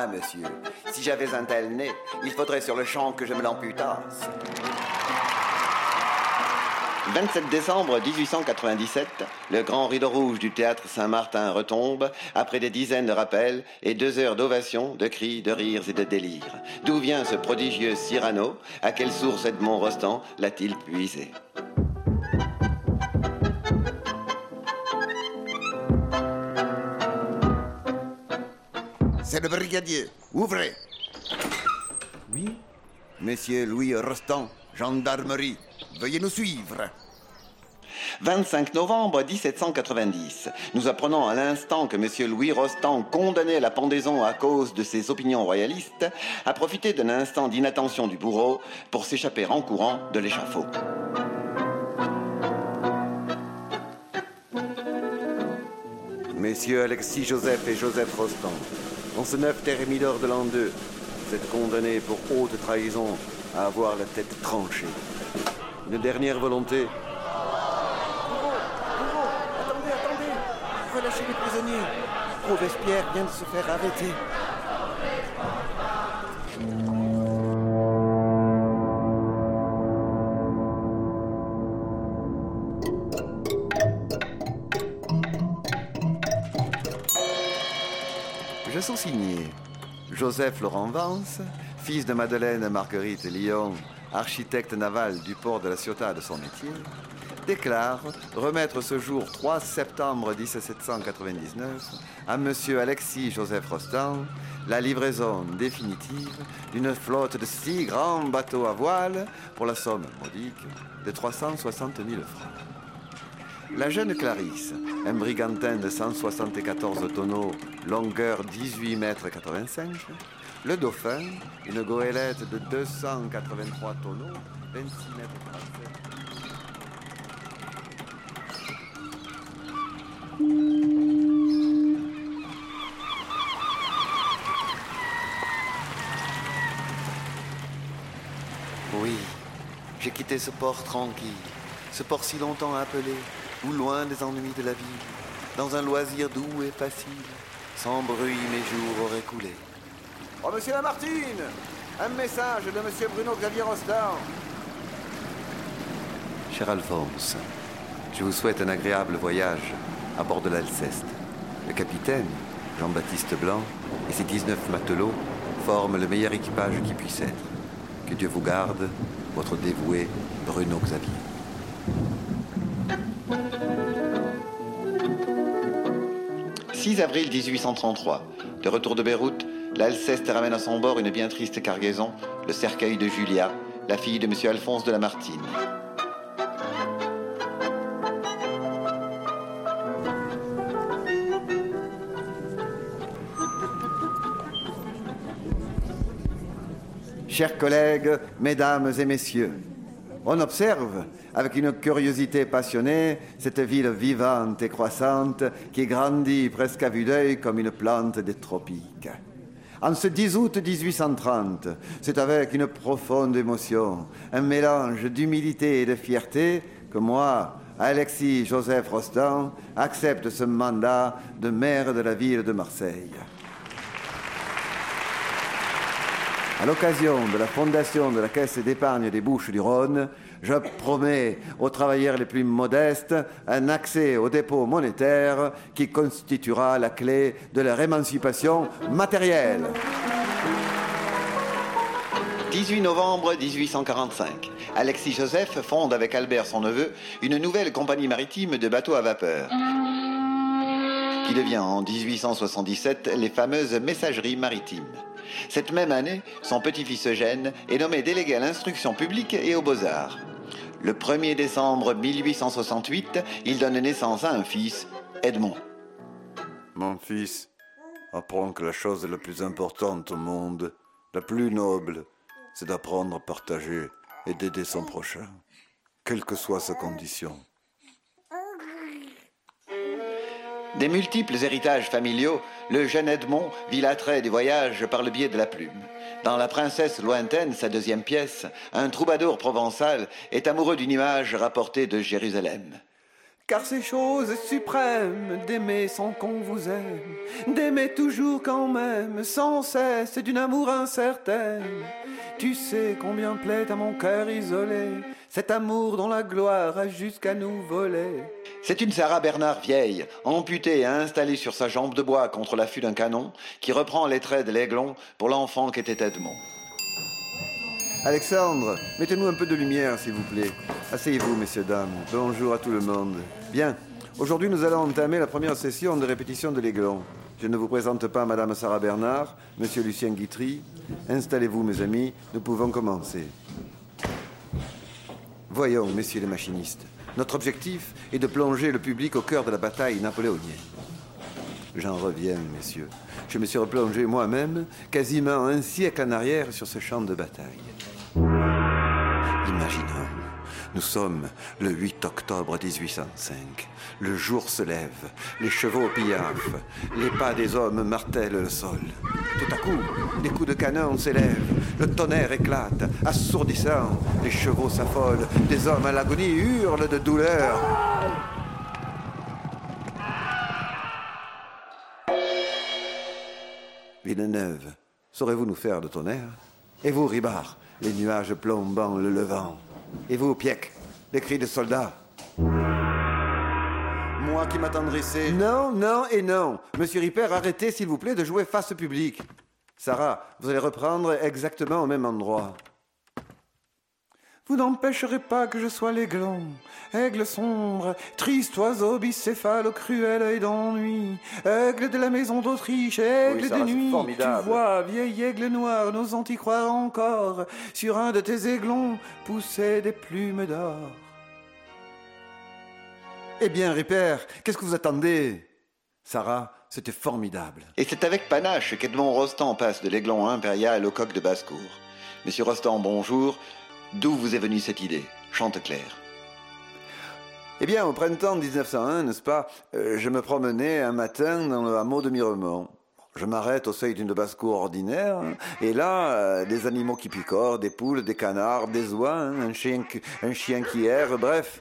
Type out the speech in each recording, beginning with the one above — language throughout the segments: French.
moi, monsieur. Si j'avais un tel nez, il faudrait sur le champ que je me l'amputasse. 27 décembre 1897, le grand rideau rouge du théâtre Saint-Martin retombe, après des dizaines de rappels et 2 heures d'ovations, de cris, de rires et de délires. D'où vient ce prodigieux Cyrano? À quelle source Edmond Rostand l'a-t-il puisé? C'est le brigadier. Ouvrez. Oui? Monsieur Louis Rostand, gendarmerie. Veuillez nous suivre. 25 novembre 1790. Nous apprenons à l'instant que M. Louis Rostand, condamné à la pendaison à cause de ses opinions royalistes, a profité d'un instant d'inattention du bourreau pour s'échapper en courant de l'échafaud. Messieurs Alexis Joseph et Joseph Rostand, en ce 9 Thermidor de l'an 2, vous êtes condamnés pour haute trahison à avoir la tête tranchée. Une dernière volonté. Attendez. Relâchez les prisonniers. Robespierre vient de se faire arrêter. Je suis signé Joseph Laurent Vance, fils de Madeleine Marguerite Lyon, architecte naval du port de la Ciotat de son métier, déclare remettre ce jour 3 septembre 1799 à Monsieur Alexis Joseph Rostand la livraison définitive d'une flotte de 6 grands bateaux à voile pour la somme modique de 360 000 francs. La jeune Clarisse, un brigantin de 174 tonneaux, longueur 18 mètres 85, le Dauphin, une goélette de 283 tonneaux, 26 mètres 37. Oui, j'ai quitté ce port tranquille, ce port si longtemps appelé, ou loin des ennuis de la ville, dans un loisir doux et facile, sans bruit mes jours auraient coulé. Oh, monsieur Lamartine, un message de monsieur Bruno Xavier Rostand. Cher Alphonse, je vous souhaite un agréable voyage à bord de l'Alceste. Le capitaine, Jean-Baptiste Blanc, et ses 19 matelots forment le meilleur équipage qui puisse être. Que Dieu vous garde, votre dévoué Bruno Xavier. « 6 avril 1833. De retour de Beyrouth, l'Alceste ramène à son bord une bien triste cargaison, le cercueil de Julia, la fille de M. Alphonse de Lamartine. Chers collègues, mesdames et messieurs, on observe avec une curiosité passionnée cette ville vivante et croissante qui grandit presque à vue d'œil comme une plante des tropiques. En ce 10 août 1830, c'est avec une profonde émotion, un mélange d'humilité et de fierté que moi, Alexis Joseph Rostand, accepte ce mandat de maire de la ville de Marseille. À l'occasion de la fondation de la Caisse d'épargne des Bouches-du-Rhône, je promets aux travailleurs les plus modestes un accès au dépôt monétaire qui constituera la clé de leur émancipation matérielle. 18 novembre 1845. Alexis Joseph fonde avec Albert, son neveu, une nouvelle compagnie maritime de bateaux à vapeur, qui devient en 1877 les fameuses messageries maritimes. Cette même année, son petit-fils Eugène est nommé délégué à l'instruction publique et aux beaux-arts. Le 1er décembre 1868, il donne naissance à un fils, Edmond. Mon fils, apprends que la chose la plus importante au monde, la plus noble, c'est d'apprendre à partager et d'aider son prochain, quelle que soit sa condition. Des multiples héritages familiaux, le jeune Edmond vit l'attrait du voyage par le biais de la plume. Dans La Princesse lointaine, sa deuxième pièce, un troubadour provençal est amoureux d'une image rapportée de Jérusalem. Car c'est chose suprême d'aimer sans qu'on vous aime, d'aimer toujours quand même, sans cesse, d'une amour incertaine. Tu sais combien plaît à mon cœur isolé cet amour dont la gloire a jusqu'à nous voler. C'est une Sarah Bernard vieille, amputée et installée sur sa jambe de bois contre l'affût d'un canon, qui reprend les traits de l'aiglon pour l'enfant qu'était Edmond. Alexandre, mettez-nous un peu de lumière, s'il vous plaît. Asseyez-vous, messieurs, dames. Bonjour à tout le monde. Bien, aujourd'hui, nous allons entamer la première session de répétition de l'Aiglon. Je ne vous présente pas Madame Sarah Bernard, Monsieur Lucien Guitry. Installez-vous, mes amis, nous pouvons commencer. Voyons, messieurs les machinistes, notre objectif est de plonger le public au cœur de la bataille napoléonienne. J'en reviens, messieurs. Je me suis replongé moi-même quasiment un siècle en arrière sur ce champ de bataille. Imaginons, nous sommes le 8 octobre 1805. Le jour se lève, les chevaux piaffent, les pas des hommes martèlent le sol. Tout à coup, des coups de canon s'élèvent, le tonnerre éclate, assourdissant, les chevaux s'affolent, des hommes à l'agonie hurlent de douleur. Villeneuve, saurez-vous nous faire de tonnerre? Et vous, Ribard, les nuages plombant le levant? Et vous, Pieck, les cris de soldats? Moi qui m'attendrissais... Non, non et non. Monsieur Ripper, arrêtez, s'il vous plaît, de jouer face au public. Sarah, vous allez reprendre exactement au même endroit. Vous n'empêcherez pas que je sois l'aiglon, aigle sombre, triste oiseau bicéphale au cruel œil d'ennui, aigle de la maison d'Autriche, aigle de nuit. Tu vois, vieil aigle noir, n'osant y croire encore, sur un de tes aiglons poussaient des plumes d'or. Eh bien, Ripper, qu'est-ce que vous attendez? Sarah, c'était formidable. Et c'est avec panache qu'Edmond Rostand passe de l'aiglon impérial au coq de basse-cour. Monsieur Rostand, bonjour. D'où vous est venue cette idée, Chanteclair? Eh bien, au printemps 1901, n'est-ce pas, je me promenais un matin dans le hameau de Miremont. Je m'arrête au seuil d'une basse-cour ordinaire, et là, des animaux qui picorent, des poules, des canards, des oies, un chien qui erre, bref.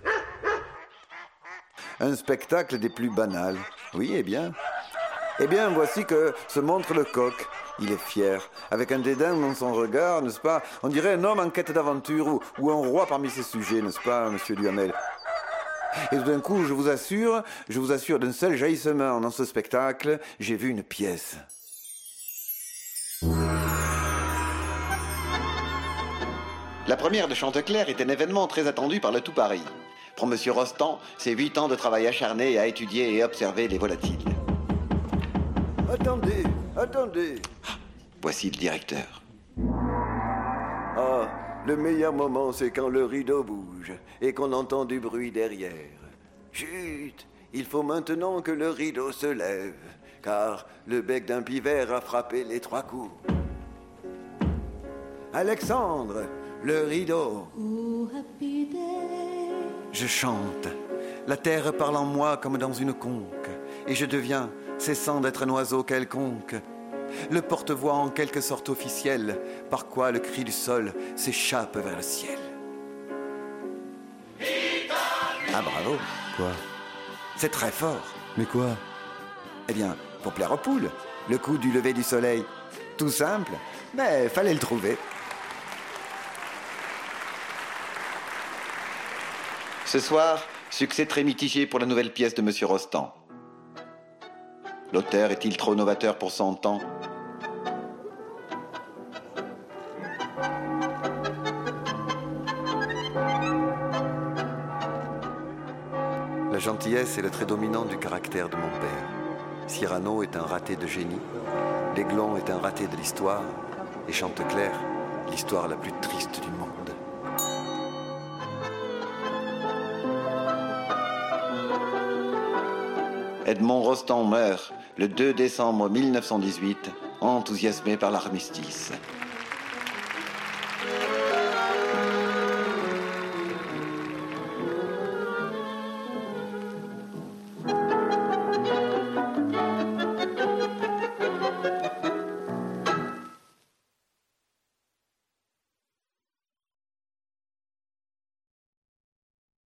Un spectacle des plus banals. Oui, eh bien, voici que se montre le coq. Il est fier, avec un dédain dans son regard, n'est-ce pas? On dirait un homme en quête d'aventure ou un roi parmi ses sujets, n'est-ce pas, monsieur Duhamel? Et d'un coup, je vous assure, d'un seul jaillissement dans ce spectacle, j'ai vu une pièce. La première de Chanteclair est un événement très attendu par le tout Paris. Pour monsieur Rostand, c'est 8 ans de travail acharné à étudier et observer les volatiles. Attendez. Voici le directeur. Ah, le meilleur moment, c'est quand le rideau bouge et qu'on entend du bruit derrière. Chut, il faut maintenant que le rideau se lève, car le bec d'un pivert a frappé les 3 coups. Alexandre, le rideau. Je chante, la terre parle en moi comme dans une conque, et je deviens, cessant d'être un oiseau quelconque, le porte-voix en quelque sorte officiel, par quoi le cri du sol s'échappe vers le ciel. Ah bravo. Quoi? C'est très fort. Mais quoi? Eh bien, pour plaire aux poules, le coup du lever du soleil. Tout simple, mais fallait le trouver. Ce soir, succès très mitigé pour la nouvelle pièce de monsieur Rostand. L'auteur est-il trop novateur pour son temps? La gentillesse est le trait dominant du caractère de mon père. Cyrano est un raté de génie, l'Aiglon est un raté de l'histoire, et Chanteclair, l'histoire la plus triste du monde. Edmond Rostand meurt le 2 décembre 1918, enthousiasmé par l'armistice.